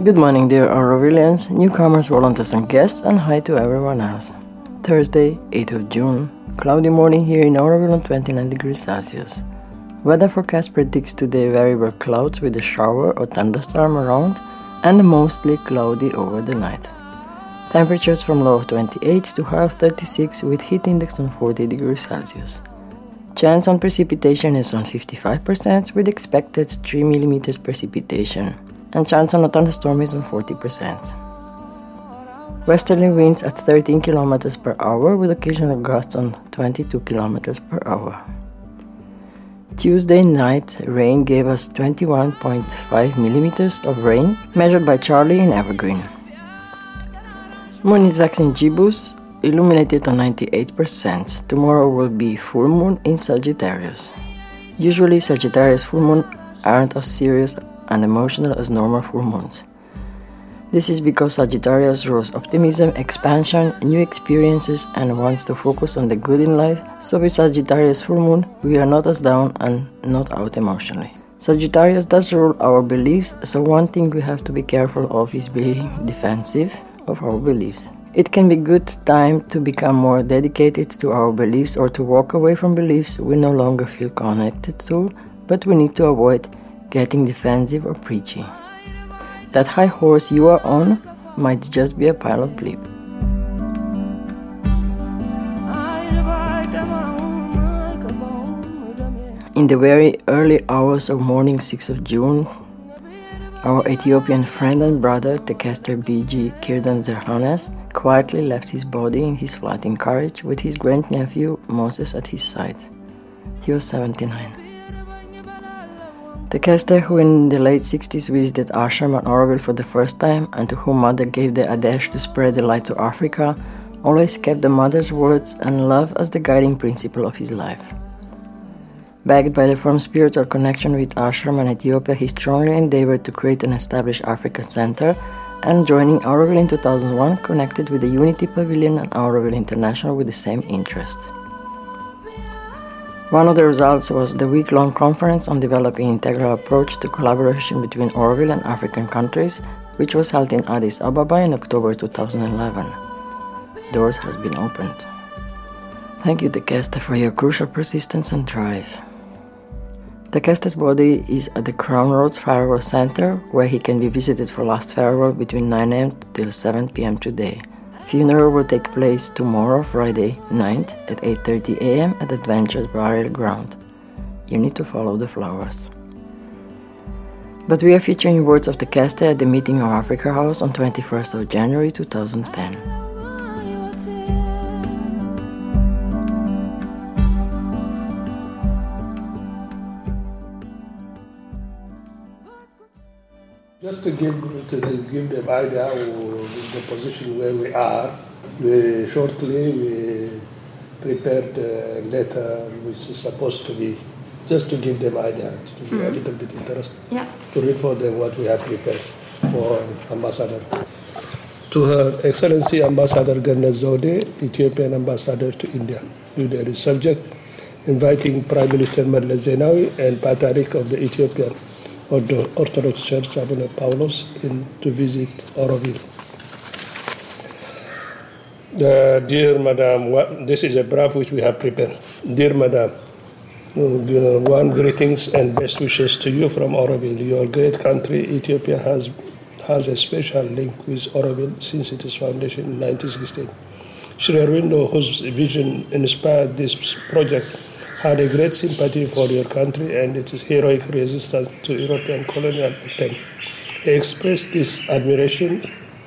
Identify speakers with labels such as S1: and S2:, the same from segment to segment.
S1: Good morning, dear Aurovilians, newcomers, volunteers, and guests, and hi to everyone else. Thursday, 8th of June, cloudy morning here in Auroville on 29 degrees Celsius. Weather forecast predicts today variable clouds with a shower or thunderstorm around and mostly cloudy over the night. Temperatures from low of 28 to high of 36 with heat index on 40 degrees Celsius. Chance on precipitation is on 55% with expected 3 mm precipitation, and chance on a thunderstorm is on 40%. Westerly winds at 13 km per hour with occasional gusts on 22 km per hour. Tuesday night rain gave us 21.5 mm of rain measured by Charlie in Evergreen. Moon is waxing gibbous, illuminated on 98%. Tomorrow will be full moon in Sagittarius. Usually Sagittarius full moon aren't as serious and emotional as normal full moons. This is because Sagittarius rules optimism, expansion, new experiences, and wants to focus on the good in life, so with Sagittarius full moon, we are not as down and not out emotionally. Sagittarius does rule our beliefs, so one thing we have to be careful of is being defensive of our beliefs. It can be good time to become more dedicated to our beliefs or to walk away from beliefs we no longer feel connected to, but we need to avoid getting defensive or preachy. That high horse you are on might just be a pile of bleep. In the very early hours of morning 6th of June, our Ethiopian friend and brother, Tekester B.G. Kirdan Zerhanes, quietly left his body in his flat in carriage with his grandnephew Moses at his side. He was 79. Tekester, who in the late 60s visited Ashram and Auroville for the first time and to whom mother gave the adesh to spread the light to Africa, always kept the mother's words and love as the guiding principle of his life. Backed by the firm spiritual connection with Ashram and Ethiopia, he strongly endeavored to create and establish African Center, and joining Auroville in 2001 connected with the Unity Pavilion and Auroville International with the same interest. One of the results was the week-long conference on developing integral approach to collaboration between Auroville and African countries, which was held in Addis Ababa in October 2011. Doors has been opened. Thank you, Tekester, for your crucial persistence and drive. Tekester's body is at the Crown Roads Farewell Center, where he can be visited for last farewell between 9 a.m. till 7 p.m. today. Funeral will take place tomorrow, Friday 9th at 8:30 a.m. at Adventures Burial Ground. You need to follow the flowers. But we are featuring words of Tekester at the meeting of Africa House on 21st of January 2010.
S2: Just to give them idea of the position where we are, we prepared a letter which is supposed to be, just to give them idea, to be a little bit interesting, to read for them what we have prepared for Ambassador. To Her Excellency Ambassador Gernet Zode, Ethiopian Ambassador to India. There is subject inviting Prime Minister Meles Zenawi and Patriarch of the Ethiopian Orthodox Church, Abuna Paulos, to visit Auroville. Dear Madam, this is a brief which we have prepared. Dear Madam, one greetings and best wishes to you from Auroville. Your great country, Ethiopia, has a special link with Auroville since its foundation in 1916. Sri Aurobindo, whose vision inspired this project, had a great sympathy for your country and its heroic resistance to European colonial attempt. He expressed his admiration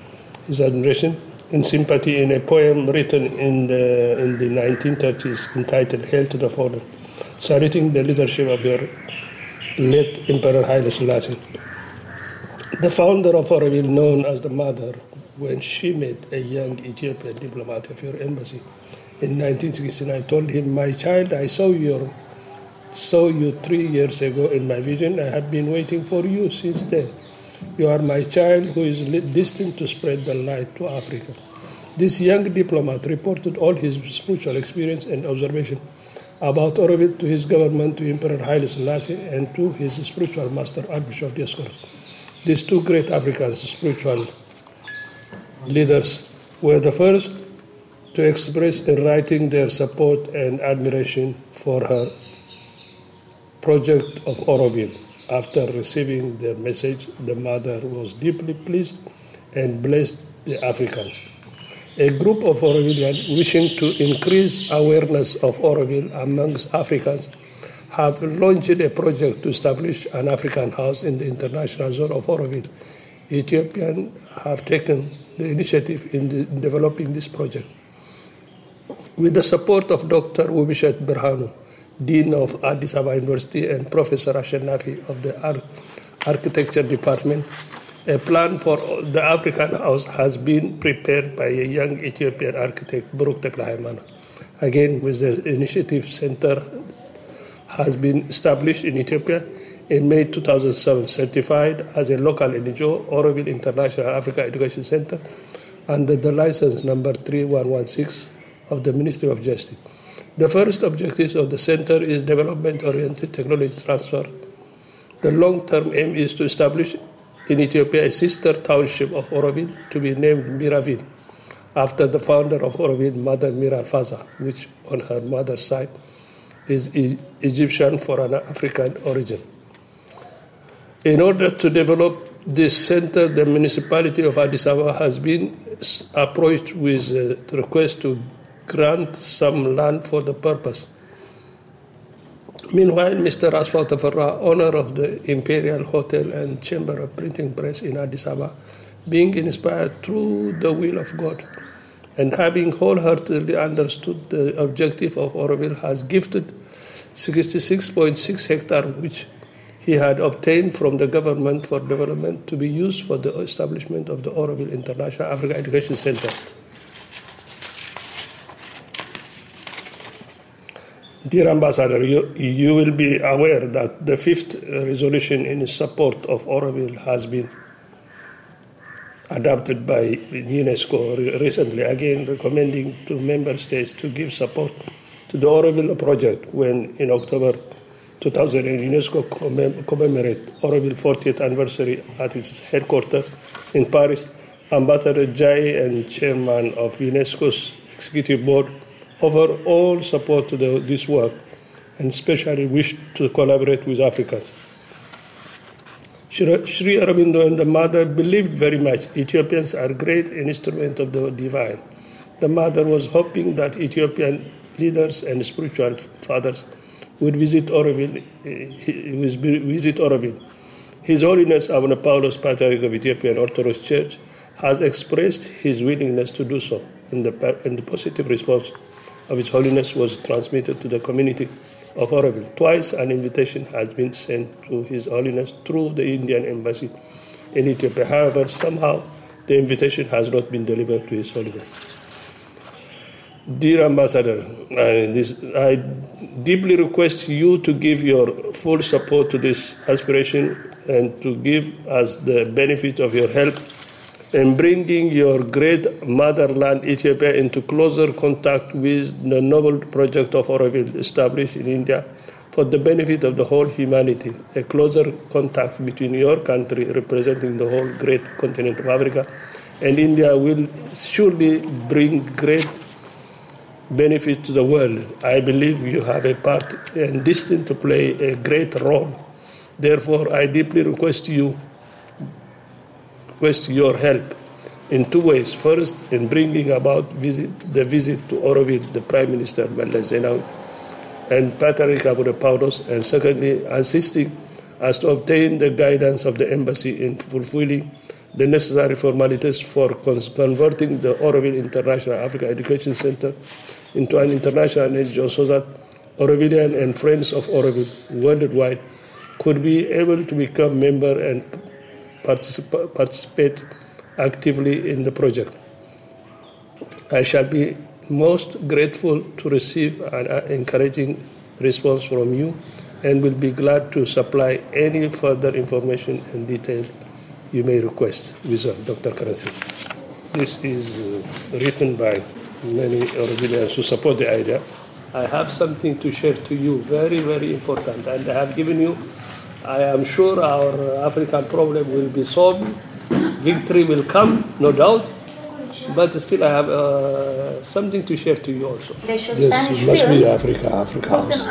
S2: and sympathy in a poem written in the 1930s entitled Hail to the Fallen, saluting the leadership of your late Emperor Haile Selassie. The founder of Auroville, known as the Mother, when she met a young Ethiopian diplomat of your embassy in 1969, told him, "My child, I saw you 3 years ago in my vision. I have been waiting for you since then. You are my child who is destined to spread the light to Africa." This young diplomat reported all his spiritual experience and observation about Auroville to his government, to Emperor Haile Selassie, and to his spiritual master, Archbishop Dioscorus. These two great African spiritual leaders were the first to express in writing their support and admiration for her project of Auroville. After receiving their message, the mother was deeply pleased and blessed the Africans. A group of Aurovillians wishing to increase awareness of Auroville amongst Africans have launched a project to establish an African house in the international zone of Auroville. Ethiopians have taken the initiative in developing this project. With the support of Dr. Wubishet Birhanu, Dean of Addis Ababa University, and Professor Ashenafi of the Architecture Department, a plan for the African house has been prepared by a young Ethiopian architect, Buruk Teklahaimana. Again, with the initiative center has been established in Ethiopia in May 2007, certified as a local NGO, Auroville International Africa Education Center, under the license number 3116 of the Ministry of Justice. The first objective of the center is development-oriented technology transfer. The long-term aim is to establish in Ethiopia a sister township of Auroville to be named Miraville, after the founder of Auroville, Mother Mira Faza, which on her mother's side is Egyptian for an African origin. In order to develop this center, the municipality of Addis Ababa has been approached with a request to grant some land for the purpose. Meanwhile, Mr. Asfaw Tafarra, owner of the Imperial Hotel and Chamber of Printing Press in Addis Ababa, being inspired through the will of God and having wholeheartedly understood the objective of Auroville, has gifted 66.6 hectares, which he had obtained from the government for development, to be used for the establishment of the Auroville International Africa Education Center. Dear Ambassador, you will be aware that the fifth resolution in support of Auroville has been adopted by UNESCO recently, again recommending to member states to give support to the Auroville project when in October 2008 UNESCO commemorate Auroville 40th anniversary at its headquarters in Paris. Ambassador Jai and chairman of UNESCO's executive board offer all support to this work and especially wish to collaborate with Africans. Sri Aurobindo and the mother believed very much Ethiopians are great instruments of the divine. The mother was hoping that Ethiopian leaders and spiritual fathers would visit Auroville. His Holiness Abuna Paulos, Patriarch of Ethiopian Orthodox Church, has expressed his willingness to do so, and the positive response of His Holiness was transmitted to the community of Auroville. Twice an invitation has been sent to His Holiness through the Indian Embassy in Ethiopia. However, somehow the invitation has not been delivered to His Holiness. Dear Ambassador, I deeply request you to give your full support to this aspiration and to give us the benefit of your help in bringing your great motherland, Ethiopia, into closer contact with the noble project of Auroville established in India for the benefit of the whole humanity. A closer contact between your country, representing the whole great continent of Africa, and India will surely bring great benefit to the world. I believe you have a part and destined to play a great role. Therefore, I deeply request your help in two ways. First, in bringing about the visit to Auroville, the Prime Minister Meles Zenawi and Patriarch Abuna Paulos, and secondly, assisting us to obtain the guidance of the embassy in fulfilling the necessary formalities for converting the Auroville International Africa Education Center into an international NGO so that Aurovillians and friends of Auroville worldwide could be able to become member and participate actively in the project. I shall be most grateful to receive an encouraging response from you and will be glad to supply any further information and detail you may request. With Dr. Karansi. This is written by many Aurovillians who support the idea. I have something to share to you, very, very important, and I have given you I am sure our African problem will be solved. Victory will come, no doubt. But still, I have something to share to you also.
S3: Yes,
S2: it must be Africa House.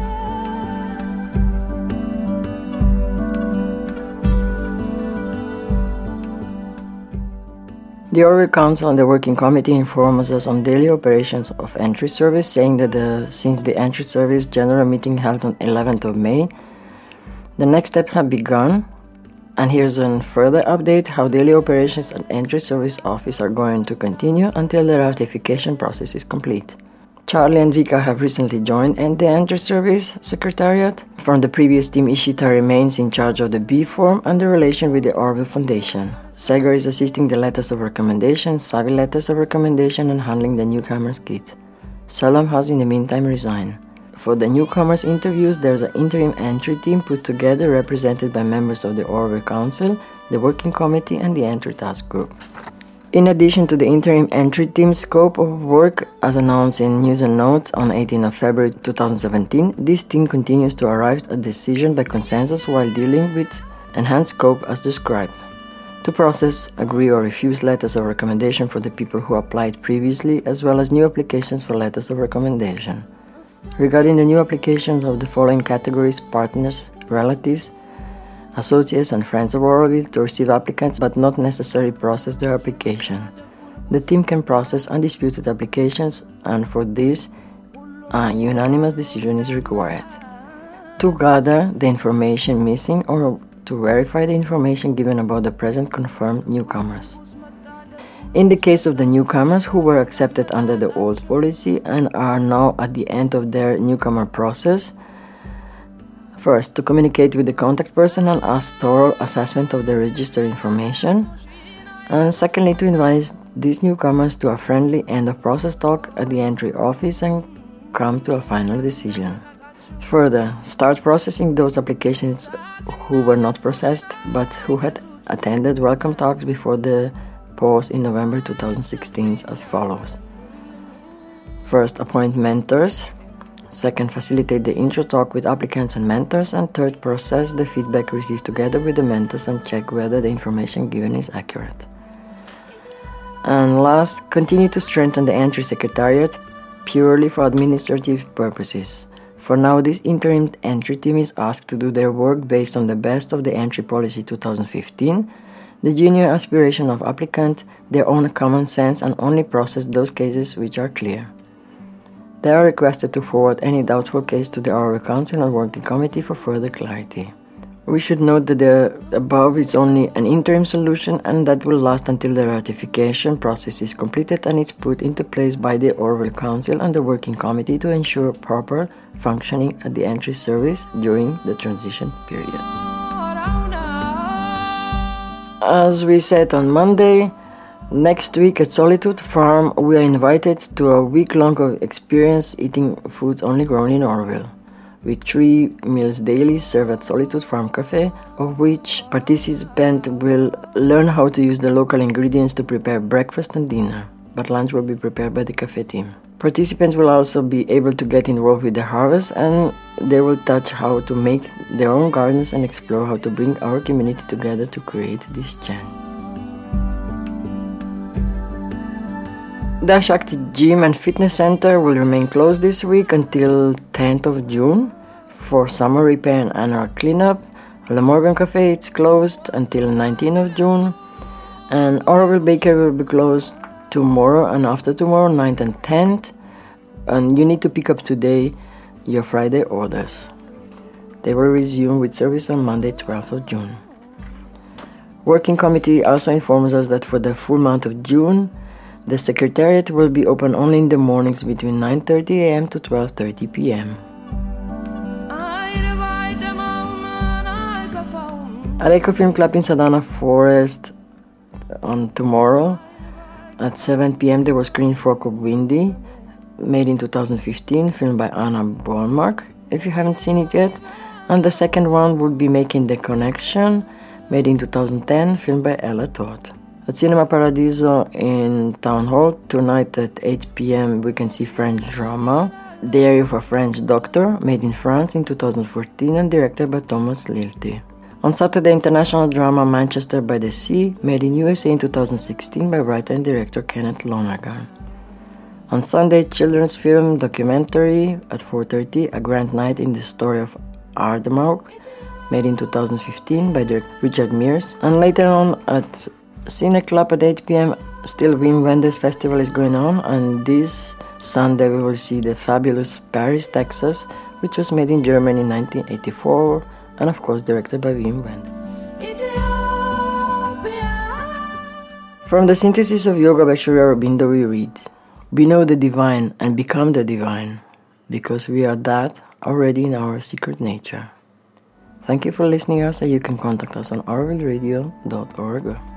S1: The Orville Council and the Working Committee informs us on daily operations of entry service, saying that since the entry service general meeting held on 11th of May, the next steps have begun. And here's a further update how daily operations at entry service office are going to continue until the ratification process is complete. Charlie and Vika have recently joined the entry service secretariat. From the previous team, Ishita remains in charge of the B form and the relation with the Orville Foundation. Segar is assisting the letters of recommendation, Savi letters of recommendation, and handling the newcomers kit. Salam has in the meantime resigned. For the newcomers interviews, there's an interim entry team put together represented by members of the Orville Council, the Working Committee, and the Entry Task Group. In addition to the interim entry team's scope of work, as announced in News and Notes on 18 of February 2017, this team continues to arrive at a decision by consensus while dealing with enhanced scope as described. To process, agree or refuse letters of recommendation for the people who applied previously, as well as new applications for letters of recommendation. Regarding the new applications of the following categories: partners, relatives, associates and friends of Orville, to receive applicants but not necessarily process their application. The team can process undisputed applications, and for this, a unanimous decision is required. To gather the information missing or to verify the information given about the present confirmed newcomers. In the case of the newcomers who were accepted under the old policy and are now at the end of their newcomer process, first, to communicate with the contact person and ask thorough assessment of the registered information, and secondly, to invite these newcomers to a friendly end-of-process talk at the entry office and come to a final decision. Further, start processing those applications who were not processed but who had attended welcome talks before the pause in November 2016 as follows. First, appoint mentors. Second, facilitate the intro talk with applicants and mentors. And third, process the feedback received together with the mentors and check whether the information given is accurate. And last, continue to strengthen the entry secretariat purely for administrative purposes. For now, this interim entry team is asked to do their work based on the best of the entry policy 2015, the junior aspiration of applicant, their own common sense, and only process those cases which are clear. They are requested to forward any doubtful case to the Orville Council and Working Committee for further clarity. We should note that the above is only an interim solution and that will last until the ratification process is completed and it's put into place by the Orville Council and the Working Committee to ensure proper functioning at the entry service during the transition period. As we said on Monday, next week at Solitude Farm we are invited to a week-long experience eating foods only grown in Orville, with 3 meals daily served at Solitude Farm Cafe, of which participants will learn how to use the local ingredients to prepare breakfast and dinner, but lunch will be prepared by the cafe team. Participants will also be able to get involved with the harvest, and they will touch how to make their own gardens and explore how to bring our community together to create this change. The Shakti Gym and Fitness Center will remain closed this week until 10th of June for summer repair and annual cleanup. Le Morgan Cafe is closed until 19th of June, and Orville Bakery will be closed tomorrow and after tomorrow, 9th and 10th, and you need to pick up today your Friday orders. They will resume with service on Monday, 12th of June. Working Committee also informs us that for the full month of June, the Secretariat will be open only in the mornings between 9:30 a.m. to 12:30 p.m. At Eco Film Club in Sadana Forest on tomorrow at 7 p.m. there was screening for Windy, made in 2015, filmed by Anna Bornmark, if you haven't seen it yet. And the second one would be Making the Connection, made in 2010, filmed by Ella Todd. At Cinema Paradiso in Town Hall, tonight at 8 p.m. we can see French drama, Diary of a French Doctor, made in France in 2014 and directed by Thomas Lilty. On Saturday, international drama Manchester by the Sea, made in USA in 2016 by writer and director Kenneth Lonergan. On Sunday, children's film documentary at 4:30, A Grand Night in the Story of Ardmore, made in 2015 by Richard Mears. And later on at Cine Club at 8 p.m, still Wim Wenders Festival is going on, and this Sunday we will see the fabulous Paris, Texas, which was made in Germany in 1984 and of course directed by Wim Wenders. From the Synthesis of Yoga by Sri Aurobindo we read, "We know the divine and become the divine, because we are that already in our secret nature." Thank you for listening us, and you can contact us on orwellradio.org.